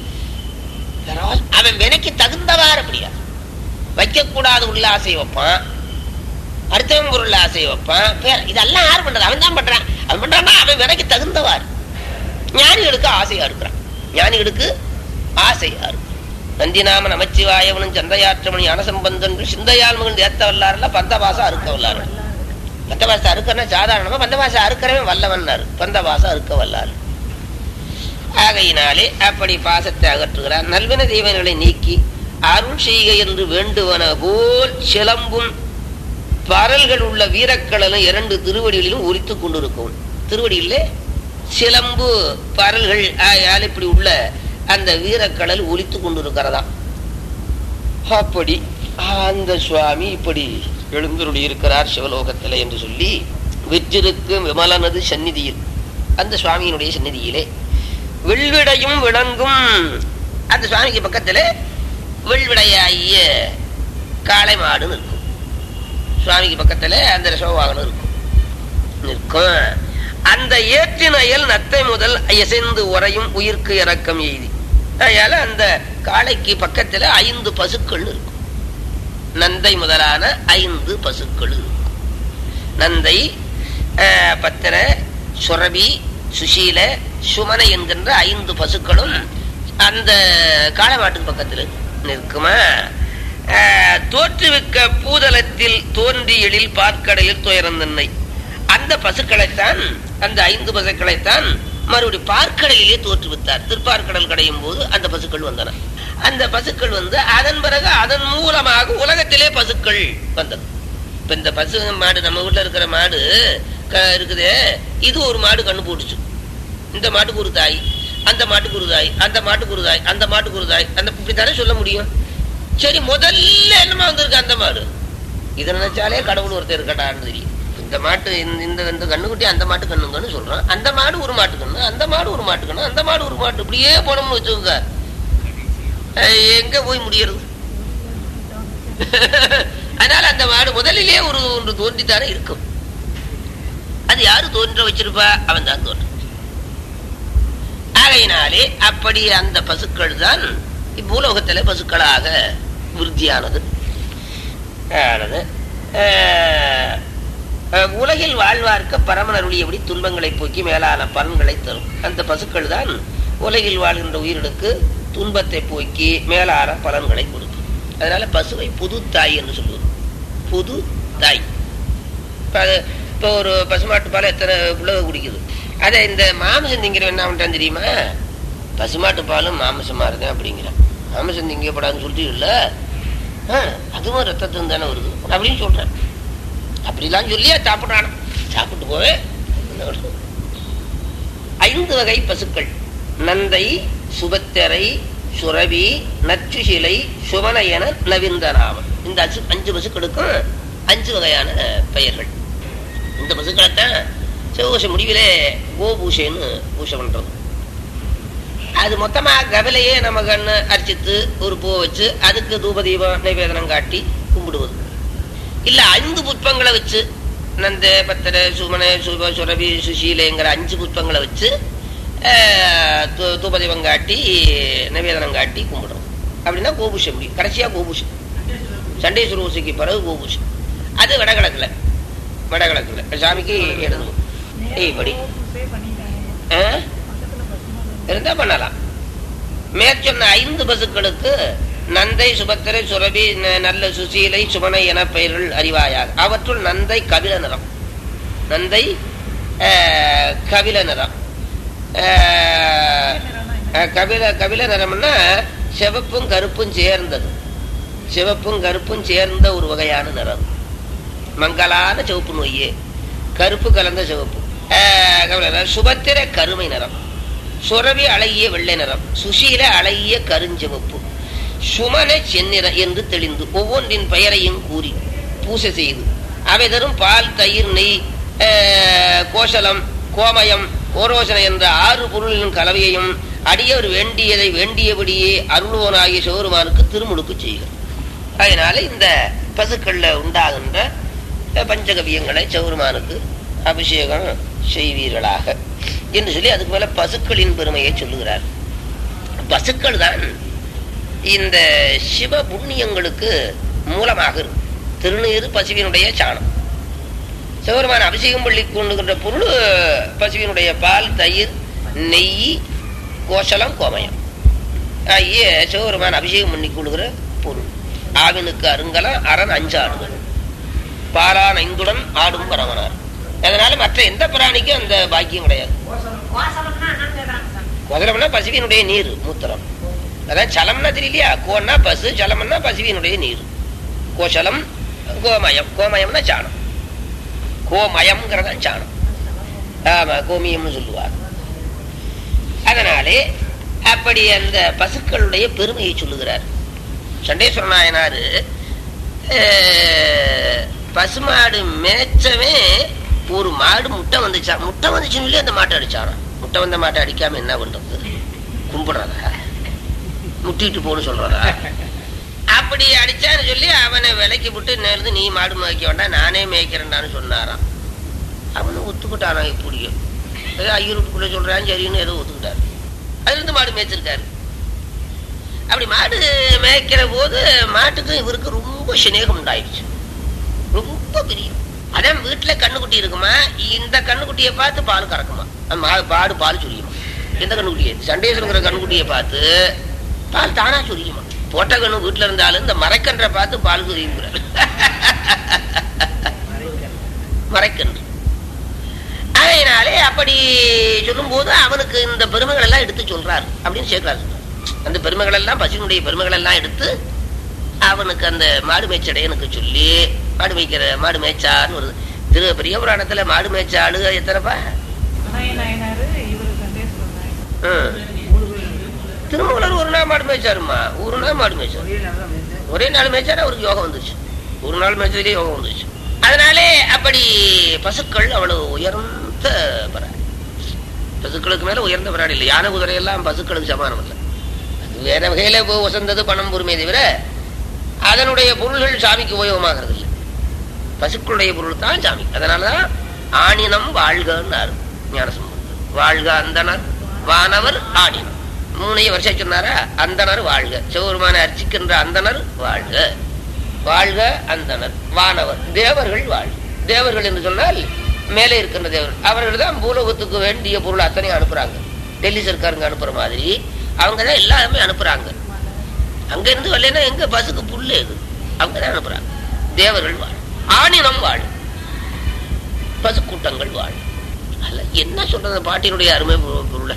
அவன் வினைக்கு தகுந்தவாறு அப்படியா வைக்கக்கூடாது. உள்ள ஆசை வைப்பான், அடுத்தவன் பொருள் ஆசை வைப்பான். இதெல்லாம் யார் பண்றது? அவன் தான் பண்றான். அவன் பண்றான்னா அவன் வினைக்கு தகுந்தவாறு. ஞானிகளுக்கு ஆசையா இருக்கிறான், ஞானிகளுக்கு ஆசையா இருக்கு. நந்திநாம நமச்சிவாயவனும் சந்தையாற்றமணி அனசம்பந்தன் சிந்தையால் மகன் ஏத்த வல்லாருல பந்தவாசம் அறுக்க வல்லாரு. பந்தவாசம் அறுக்கன்னா சாதாரணமா பந்தவாசம் அறுக்கிறவன் வல்லவன்னாரு, பந்தவாசம் அறுக்க வல்லாரு. ஆகையினாலே அப்படி பாசத்தை அகற்றுகிறார். நல்வின தெய்வங்களை நீக்கி அருள் செய்க என்று வேண்டுவன போல் சிலம்பும் பரல்கள் உள்ள வீரக்கடலும் இரண்டு திருவடிகளிலும் உரித்து கொண்டிருக்கும். திருவடியிலே சிலம்பு பரல்கள் ஆயால் இப்படி உள்ள அந்த வீரக்கடல் ஒலித்து கொண்டிருக்கிறதா. அப்படி அந்த சுவாமி இப்படி எழுந்தருளி இருக்கிறார் சிவலோகத்தில் என்று சொல்லி விற்றிருக்கும் விமலனது சந்நிதியில், அந்த சுவாமியினுடைய சந்நிதியிலே வெள்விடையும் விளங்கும். அந்த சுவாமிக்கு பக்கத்துல வெள்விடையாகிய காளை மாடு நிற்கும். சுவாமிக்கு பக்கத்துல அந்த ரசோவாகனம் இருக்கும் நிற்கும். அந்த ஏற்றினையல் நத்தை முதல் எசைந்து உரையும் உயிர்க்கு இறக்கம் எய்தி. அதனால அந்த காளைக்கு பக்கத்துல ஐந்து பசுக்கள் இருக்கும். நந்தை முதலான ஐந்து பசுக்கள் இருக்கும். நந்தை, பத்திர, சுரபி, சுசீல, சுமனை என்கின்ற ஐந்து பசுக்களும் அந்த காளை மாட்டுக்கு பக்கத்தில் நிற்குமா. தோற்றுவிக்க பூதலத்தில் தோன்றி எழில் பார்க்கடலில் துயரந்தன்னை. அந்த பசுக்களைத்தான், அந்த ஐந்து பசுக்களைத்தான் மறுபடி பார்க்கடலிலே தோற்றுவித்தார். திருப்பார்க்கடல் கடையும் போது அந்த பசுக்கள் வந்தன. அந்த பசுக்கள் வந்து அதன் பிறகு அதன் மூலமாக உலகத்திலே பசுக்கள் வந்தது. இப்ப இந்த பசு மாடு, நம்ம வீட்டுல இருக்கிற மாடு இருக்குது, இது ஒரு மாடு கண்ணு போட்டுச்சு. இந்த மாட்டுக்கு ஒரு தாய், அந்த மாட்டுக்கு ஒரு தாய், அந்த மாட்டுக்கு ஒரு தாய், அந்த மாட்டுக்கு ஒரு தாய், அந்த இப்படித்தானே சொல்ல முடியும். சரி, முதல்ல என்னமா வந்திருக்கு அந்த மாடு, இதை நினைச்சாலே கடவுள் ஒருத்தர் இருக்கட்டான்னு தெரியும். இந்த மாட்டு இந்த இந்த கண்ணுக்குட்டி அந்த மாட்டு கண்ணுங்கன்னு சொல்றான். அந்த மாடு ஒரு மாட்டு கண்ணு, அந்த மாடு ஒரு மாட்டு கண்ணு, அந்த மாடு ஒரு மாட்டு, இப்படியே போனோம்னு வச்சுக்கோங்க, எங்க போய் முடியறது? அதனால அந்த மாடு முதலிலே ஒரு ஒன்று தோன்றித்தானே இருக்கும். அது யாரு தோன்ற வச்சிருப்பா? அவன் தான் தோன்ற. ஆகையினாலே அப்படி அந்த பசுக்கள் தான் இப்பூலோகத்திலே பசுக்களாக விருத்தியானது ஆனது. உலகில் வாழ்வார்க்க பரமனருளியபடி துன்பங்களை போக்கி மேலான பலன்களை தரும் அந்த பசுக்கள் தான் உலகில் வாழ்கின்ற உயிர்களுக்கு துன்பத்தை போக்கி மேலான பலன்களை கொடுக்கும். அதனால பசுவை புது தாய் என்று சொல்லுவது. புது தாய். இப்போ ஒரு பசுமாட்டு பால் எத்தனை புலவை குடிக்குது. அதை இந்த மாமிசம் திங்கிறவன் என்ன பண்றான் தெரியுமா? பசுமாட்டு பாலும் மாமிசமா இருந்தேன் அப்படிங்கிறான். மாமிசம் திங்கப்படாதுன்னு சொல்லிட்டு இல்ல, அதுவும் ரத்தத்தின் தானே வருது அப்படின்னு சொல்றேன். அப்படிலாம் சொல்லியா சாப்பிட்றான். சாப்பிட்டு போவே. ஐந்து வகை பசுக்கள்: நந்தை, சுபத்திரை, சுரபி, நச்சுசிலை, சுமனை என நவீந்தனாவன். இந்த அஞ்சு பசுக்களுக்கும் அஞ்சு வகையான பெயர்கள். இந்த பசுக்களைத்தான் சிவகோஷ முடிவிலே கோபூஷைன்னு பூஷை பண்றது. அது மொத்தமா கபிலையே நம்ம கண்ணு அர்ச்சித்து ஒரு பூ வச்சு அதுக்கு தூபதீபம் நைவேதனம் காட்டி கும்பிடுவது. இல்ல ஐந்து புஷ்பங்களை வச்சு, நந்த, பத்திர, சுமனை, சுப, சுரபி, சுசீலைங்கிற அஞ்சு புஷ்பங்களை வச்சு தூபதீபம் காட்டி நைவேதனம் காட்டி கும்பிடுறோம். அப்படின்னா கோபூஷை முடியும். கடைசியா கோபூஷை, சண்டேஸ்வர ஊசைக்கு பிறகு கோபூஷை. அது வடகிழக்குல வடகிழக்குல சாமிக்கு எழுதுவோம். இப்படி இருந்தா பண்ணலாம். மேற்சொன்ன ஐந்து பசுக்களுக்கு நந்தை, சுபத்திரை, சுரபி, நல்ல, சுசீலை, சுமனை என பெயர்கள் அறிவாயாக. அவற்றுள் நந்தை கபில நிறம். நந்தை கபில நிறம். கபில கபில நிறம்னா சிவப்பும் கருப்பும் சேர்ந்தது. சிவப்பும் கருப்பும் சேர்ந்த ஒரு வகையான நிறம். மங்களான சிவப்பு நோயே, கருப்பு கலந்த சிவப்பு. சுபத்திர கருமை நிறம். சுரபி அழகிய வெள்ளை நிறம். சுசீல அழகிய கருஞ்சிவப்பு. சுமனை செந்நிறம் என்று தெளிந்து ஒவ்வொன்றின் பெயரையும் கூறி பூசை செய்து அவை தரும் பால், தயிர், நெய், கோசலம், கோமயம், ஓரோசனை என்ற ஆறு பொருளின் கலவையையும் அடியவர் வேண்டியதை வேண்டியபடியே அருள்வோனாகிய சிவபெருமானுக்கு திருமுழுக்கு செய்கிறார். அதனால இந்த பசுக்கள்ல உண்டாகின்ற பஞ்சகவியங்களை சிவபெருமானுக்கு அபிஷேகம் செய்வீர்களாக என்று சொல்லி அதுக்கு மேல பசுக்களின் பெருமையை சொல்லுகிறார். பசுக்கள் தான் இந்த சிவ புண்ணியங்களுக்கு மூலமாக இருக்கும். திருநீறு பசுவினுடைய சாணம். சிவபெருமான் அபிஷேகம் பண்ணி கொண்டுகின்ற பொருள் பசுவினுடைய பால், தயிர், நெய், கோசலம், கோமயம் ஆகிய சிவபெருமான் அபிஷேகம் பண்ணி கொள்ளுகிற பொருள். ஆவினுக்கு அருங்கலம் அரண் அஞ்சு ஆடுகள் பாரான் ஐந்துடன் ஆடும் பரவனார். அதனால மற்ற எந்த பிராணிக்கும் அந்த பாக்கியம் கிடையாது. கோசலம்னா பசுவினுடைய நீர் மூத்திரம். அதான் சலம்னா தெரியலையா? கோன்னா பசு, சலம்னா பசுவினுடைய நீர். கோசலம் கோமயம். கோமயம்னா சாணம். கோமயம்ங்கிறதா சாணம். ஆமா, கோமியம்னு சொல்லுவாங்க. அதனாலே அப்படி அந்த பசுக்களுடைய பெருமையை சொல்லுகிறார் சண்டேஸ்வர நாயனாரு. பசுமாடு மேய்ச்சவே ஒரு மாடு முட்டை வந்துச்சா, முட்டை வந்துச்சுன்னு சொல்லி அந்த மாட்டை அடிச்சாராம். முட்டை வந்த மாட்டை அடிக்காம என்ன பண்றது? கும்பிடுறதா? முட்டிட்டு போன்னு சொல்றதா? அப்படி அடிச்சான்னு சொல்லி அவனை விலைக்கு விட்டு நேர்ந்து நீ மாடு மேய்க்க வேண்டாம், நானே மேய்க்கிறேன்டான்னு சொன்னாராம். அவனு ஒத்துக்கிட்டானா? இப்படியும் ஏதோ ஐயருக்குள்ள சொல்றான் சரின்னு ஏதோ ஒத்துக்கிட்டாரு. அதுல இருந்து மாடு மேய்ச்சிருக்காரு. அப்படி மாடு மேய்க்கிற போது மாட்டுக்கு இவருக்கு ரொம்ப சிநேகம் உண்டாயிடுச்சு, ரொம்ப பிரியம். அதான் வீட்டுல கண்ணுக்குட்டி இருக்குமா, இந்த கண்ணுக்குட்டியை பார்த்து பால் கறக்குமா, பாடு பால் சுரியுமா. எந்த கண்ணுக்குட்டியை? சண்டேஸ்வரங்கிற கண்ணுக்குட்டியை பார்த்து பால் தானா சுரியுமா. போட்ட கண்ணு வீட்டுல இருந்தாலும் இந்த மறைக்கன்றை பார்த்து பால் சுரியுங்கிறார். மறைக்கன்று. அதனாலே அப்படி சொல்லும் போது அவனுக்கு இந்த பெருமைகள் எல்லாம் எடுத்து சொல்றாரு அப்படின்னு சேர்க்கிறாரு. அந்த பெருமைகள் எல்லாம் பசுனுடைய பெருமைகள் எல்லாம் எடுத்து அவனுக்கு அந்த மாடு மேய்ச்சடையனுக்கு சொல்லி, மாடு மேய்க்கிற மாடு மேய்ச்சான்னு வருது திரு பெரிய புராணத்துல. மாடு மேய்ச்ச ஆளு எத்தனைப்பா? திருமூலர் ஒரு நாள் மாடு மேய்ச்சாருமா. ஒரு நாள் மாடு மேய்ச்சாரு. ஒரே நாள் மேய்ச்சாரு, அவருக்கு யோகம் வந்துருச்சு. ஒரு நாள் மேய்ச்சதுலேயே யோகம் வந்துருச்சு. அதனாலே அப்படி பசுக்கள் அவ்வளவு உயர்ந்த பராடி. பசுக்களுக்கு மேல உயர்ந்த பராடி இல்லை. யானை குதிரை எல்லாம் பசுக்களுக்கு சமானம் இல்லை. அது வேற வகையில உசந்தது பணம் பொறுமை தவிர அதனுடைய பொருள்கள் சாமிக்கு உபயோகமாகிறது இல்லை. பசுக்களுடைய பொருள் தான் சாமி. அதனாலதான் ஆணினம் வாழ்கன்னாரு ஞானசம்பந்தர். வாழ்க அந்தனர் வானவர் ஆணினம் மூணைய வருஷம் சொன்னாரா? அந்தனர் வாழ்க, சிவபெருமான அர்ச்சிக்கின்ற அந்தனர் வாழ்க. வாழ்க அந்தனர் வானவர், தேவர்கள் வாழ்க. தேவர்கள் என்று சொன்னால் மேலே இருக்கின்ற தேவர்கள். அவர்கள் தான் பூலோகத்துக்கு வேண்டிய பொருள் அத்தனை அனுப்புறாங்க. டெல்லி சர்க்காருங்க அனுப்புற மாதிரி அவங்கதான் எல்லாருமே அனுப்புறாங்க. அங்க இருந்து வரலன்னா எங்க பசுக்கு புல்லு எது? அவங்கதான் அனுப்புறாங்க. தேவர்கள் வாழ், ஆணினம் வாழ், பசு கூட்டங்கள் வாழ். அல்ல என்ன சொல்றது பாட்டினுடைய அருமை பொருளை.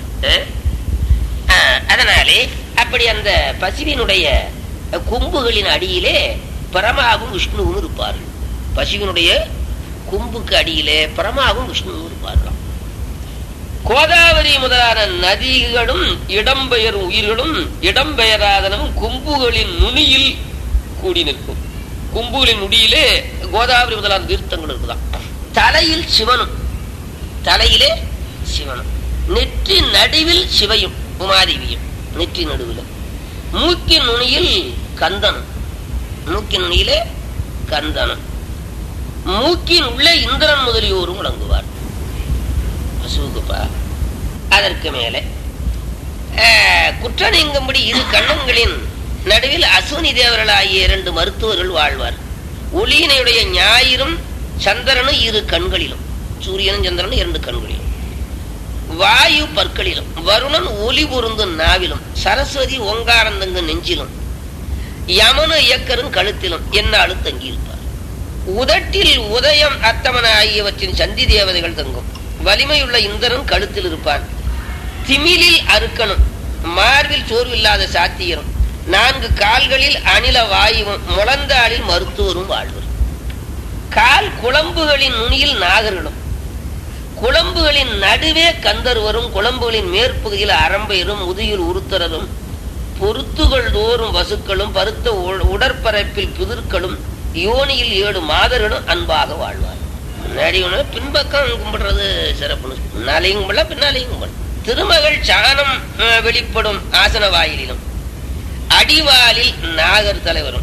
அதனாலே அப்படி அந்த பசுவினுடைய கொம்புகளின் அடியிலே பரமாவும் விஷ்ணுவும் இருப்பார்கள். பசுவினுடைய கொம்புக்கு அடியிலே பரமாவும் விஷ்ணுவும் இருப்பார்களாம். கோதாவரி முதலான நதிகளும் இடம்பெயர் உயிர்களும் இடம்பெயராதனும் கொம்புகளின் நுனியில் கூடி நிற்கும். கொம்புகளின் நுடியிலே கோதாவரி முதலான தீர்த்தங்கள் இருக்குதான். தலையில் சிவனும், தலையிலே சிவனும், நெற்றி நடுவில் சிவையும் உமாதேவியும், நெற்றி நடுவில். மூக்கின் நுனியில் கந்தனும், மூக்கின் நுனியிலே கந்தனும், மூக்கின் உள்ளே இந்திரன் முதலியோரும் விளங்குவார். பசுவுக்குப்பா. அதற்கு மேலே குற்ற நீங்கும்படி இரு கண்ணங்களின் நடுவில் அசுனி தேவர்களாகிய இரண்டு மருத்துவர்கள் வாழ்வார். ஒளியினையுடைய ஞாயிறும் சந்திரனும் இரு கண்களிலும், சூரியனும் சந்திரனும் இரண்டு கண்களிலும், வாயு பற்களிலும், வருணன் ஒளி பொருந்தும் நாவிலும், சரஸ்வதி ஓங்காரந்தங்கு நெஞ்சிலும், யமனு இயக்கரும் கழுத்திலும் என்னாலும் தங்கியிருப்பார். உதட்டில் உதயம் அத்தமன ஆகியவற்றின் சந்தி தேவதைகள் தங்கும். வலிமையுள்ள இந்திரன் கழுத்தில் இருப்பான். திமிலில் அருக்கனும், மார்பில் சோர்வில்லாத சாத்தியரும், நான்கு கால்களில் அணில வாயுவும், முழந்தாளில் மருத்துவரும் வாழ்வர். கால் குழம்புகளின் நுனியில் நாகர்களும், குழம்புகளின் நடுவே கந்தர்வரும், குழம்புகளின் மேற்பகுதியில் அரம்பையரும், முதுகில் உருத்தரரும், பொருத்துகள் தோறும் வசுக்களும், பருத்த உடற்பரப்பில் புதிர்களும், யோனியில் ஏழு மாதர்களும் அன்பாக வாழ்வார். முன்னாடி ஒண்ணு பின்பக்கம் கும்பிடுறது சிறப்புன்னு, முன்னாலேயும் கும்பிடல பின்னாலேயும் கும்பிடல. திருமகள் சாணம் வெளிப்படும் ஆசன வாயிலும், அடிவாலில் நாகர் தலைவரும்,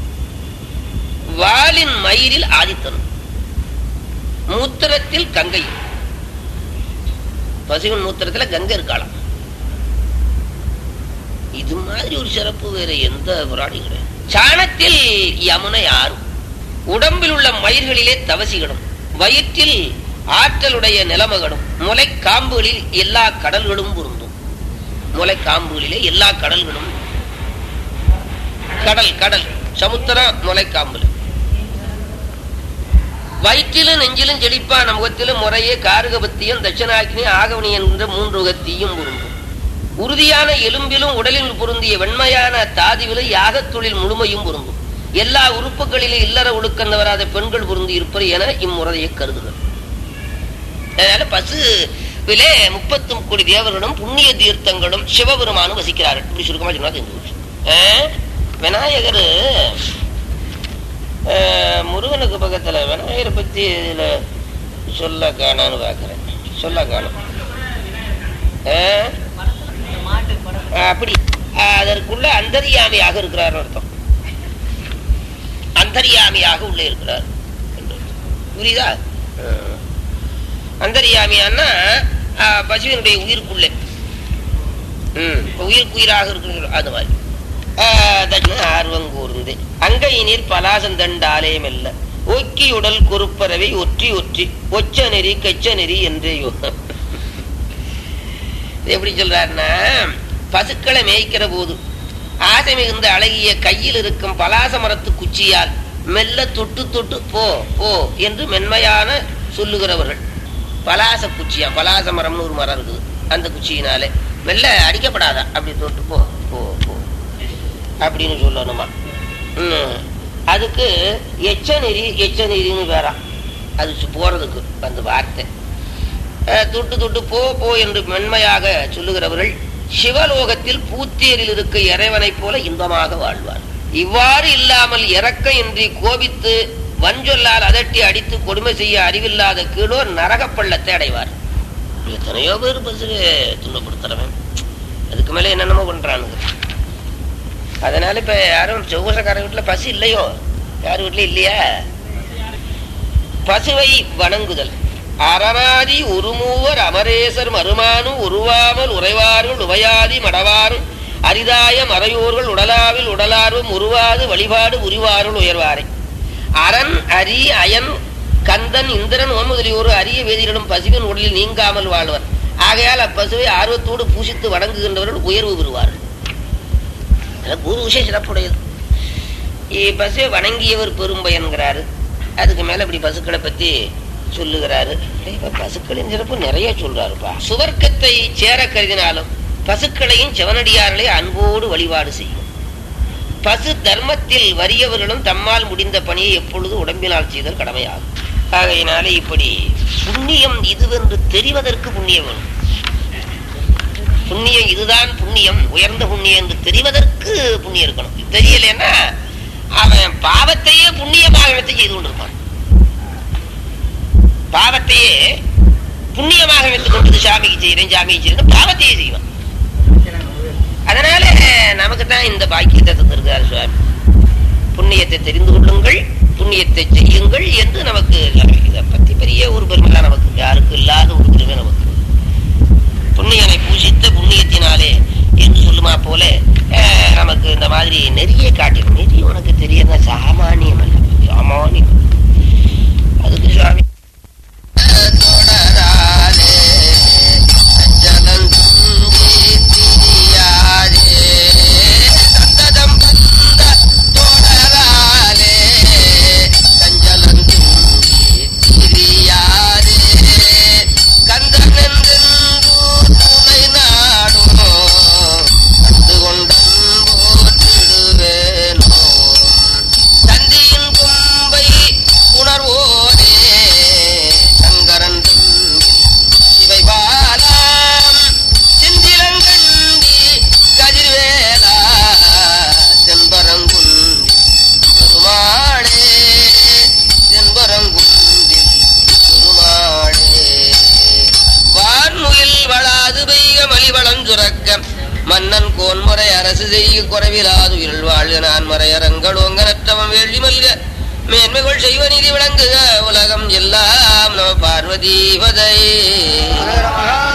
வாலின் மயிரில் ஆதித்தனும், மூத்திரத்தில் கங்கையும். பசுவின் மூத்திரத்துல கங்கை இருக்கலாம். இது மாதிரி ஒரு சிறப்பு வேற எந்த புராணி கிடையாது. சாணத்தில் யமுனை ஆறும், உடம்பில் உள்ள மயிர்களிலே தவசிகளும், வயிற்றில் ஆற்றலுடைய நிலமகளும், முளை காம்புகளில் எல்லா கடல்களும் பொருந்தும். முளை காம்புகளிலே எல்லா கடல்களும், கடல் கடல் சமுத்திரம் முளை காம்புல, வயிற்றிலும் நெஞ்சிலும் செழிப்பான முகத்திலும் முறையே காருகபத்தியும் தட்சணாக்கினி ஆகவனி என்ற மூன்று முகத்தியும் பொருந்தும். உறுதியான எலும்பிலும் உடலில் பொருந்திய வெண்மையான தாதிவிலும் யாகத் தொழில் முழுமையும் பொருந்தும். எல்லா உறுப்புகளிலும் இல்லற ஒழுக்கம் வராத பெண்கள் பொருந்தி இருப்பர் என இம்முறையை கருதுகள். அதனால பசுவிலே முப்பத்து கோடி தேவர்களும் புண்ணிய தீர்த்தங்களும் சிவபெருமானும் வசிக்கிறார்கள். இப்படி சுருக்கமா சொன்னா தெரிஞ்சு. விநாயகர் முருகனுக்கு பக்கத்துல விநாயகரை பத்தி இதுல சொல்ல காணான்னு பாக்குறேன். சொல்ல காணும் அப்படி அதற்குள்ள அந்தரியாமியாக இருக்கிறார் அர்த்தம். அந்தரியாமியாக உள்ளே இருக்கிறார் புரியுதா? அந்தரியாமியான்னா பசுவினுடைய உயிருக்குள்ளே உயிருக்கு உயிராக இருக்கிற அது மாதிரி ஆர்வம் கூர்ந்து அங்கை நீர் பலாசந்தண்டாலே மெல்ல ஒக்கி உடல் குறுப்பறவை ஒற்றி ஒற்றி ஒச்ச நெறி கச்ச நெறி என்றே எப்படி சொல்றாருன்னா, பசுக்களை மேய்க்கிற போது ஆசை மிகுந்த அழகிய கையில் இருக்கும் பலாச மரத்து குச்சியால் மெல்ல தொட்டு தொட்டு போ போ என்று மென்மையான சொல்லுகிறவர்கள். பலாச குச்சியா, பலாச மரம்னு ஒரு மரம் இருக்குது, அந்த குச்சியினாலே மெல்ல அடிக்கப்படாதா, அப்படி தொட்டு போ போ போ அப்படின்னு சொல்லணுமா. அதுக்கு எச்ச நெறி எச்ச நெறின்னு வேறா அது போறதுக்கு அந்த வார்த்தை. தொட்டு தொட்டு போ போ என்று மென்மையாக சொல்லுகிறவர்கள் சிவலோகத்தில் பூத்தேரில் இருக்க இறைவனை போல இன்பமாக வாழ்வார். இவ்வாறு இல்லாமல் இறக்க இன்றி கோபித்து வஞ்சொல்லால் அதட்டி அடித்து கொடுமை செய்ய அறிவில்லாத கீழோர் நரக பள்ளத்தை அடைவார். எத்தனையோ பேர் பசு துன்பப்படுத்துறவன், அதுக்கு மேல என்னென்னமோ பண்றானுங்க. அதனால இப்ப யாரும் செவ்வசக்கார வீட்டுல பசு இல்லையோ? யார் வீட்டுல இல்லையா? பசுவை வணங்குதல். அரணாதி ஒரு மூவர் அமரேசர் மருமானு உருவாமல் உறைவார்கள் உபயாதி மடவாரும் அரிதாய மறையோர்கள் உடலாவில் உடலார்வும் உருவாது வழிபாடு உரிவார்கள் உயர்வாரை. அரண் அரி அயன் கந்தன் இந்திரன் ஓன் முதலியோரு அரிய வேதியிடம் பசுவின் உடலில் நீங்காமல் வாழ்வர். ஆகையால் அப்பசுவை ஆர்வத்தோடு பூசித்து வணங்குகின்றவர்கள் உயர்வு பெறுவார்கள். குரு விஷயம் சிறப்புடையது. பசுவை வணங்கியவர் பெரும்பயன்கிறாரு. அதுக்கு மேல இப்படி பசுக்களை பத்தி சொல்லுகிறாரு. பசுக்களின் சிறப்பு நிறைய சொல்றாருப்பா. சுவர்க்கத்தை சேர கருதினாலும் பசுக்களையும் செவனடியார்களை அன்போடு வழிபாடு செய்யும். பசு தர்மத்தில் வறியவர்களும் தம்மால் முடிந்த பணியை எப்பொழுது உடம்பினால் செய்தல் கடமையாகும். ஆகையினாலே இப்படி புண்ணியம் இதுவென்று தெரிவதற்கு புண்ணியம் வேணும். புண்ணியம் இதுதான் புண்ணியம், உயர்ந்த புண்ணியம் என்று தெரிவதற்கு புண்ணியம் இருக்கணும். தெரியலன்னா அவன் பாவத்தையே புண்ணியமாக எடுத்து செய்து கொண்டிருப்பான். பாவத்தையே புண்ணியமாக எடுத்துக் கொண்டு சாமிக்கு செய்யறேன் சாமிக்கு செய்யறேன் பாவத்தையே செய்வான். அதனால நமக்கு தான் இந்த பாக்கியத்தை தந்திருக்கார் சுவாமி. புண்ணியத்தை தெரிந்து கொள்ளுங்கள், புண்ணியத்தை செய்யுங்கள் என்று நமக்கு இதை பத்தி பெரிய ஒரு பெருமை நமக்கு, யாருக்கு இல்லாத ஒரு பெருமை நமக்கு. புண்ணியனை பூசித்த புண்ணியத்தினாலே என்று சொல்லுமா போல நமக்கு இந்த மாதிரி நெறிய காட்டிடும். நெறி உனக்கு தெரியல, சாமானியம் அல்ல, சாமானியம். அதுக்கு சுவாமி மன்னன் கோன்முறை அரசு செய்ய குறைவிலாது உயிர் வாழ்க நான் மறையரங்கள் ஓங்க நற்றவம் வேள்வி மல்க மேன்மைகள் செய்வ நீதி விளங்குக உலகம் எல்லாம் நம பார்வதி பதை.